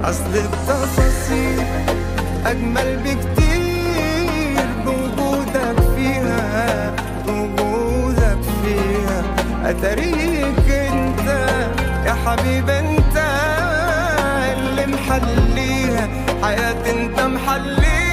أصل التفاصيل أجمل بكتير بوجودك فيها، بوجودك فيها. أتاريك انت يا حبيب، انت اللي محليها حياتي، انت محليها.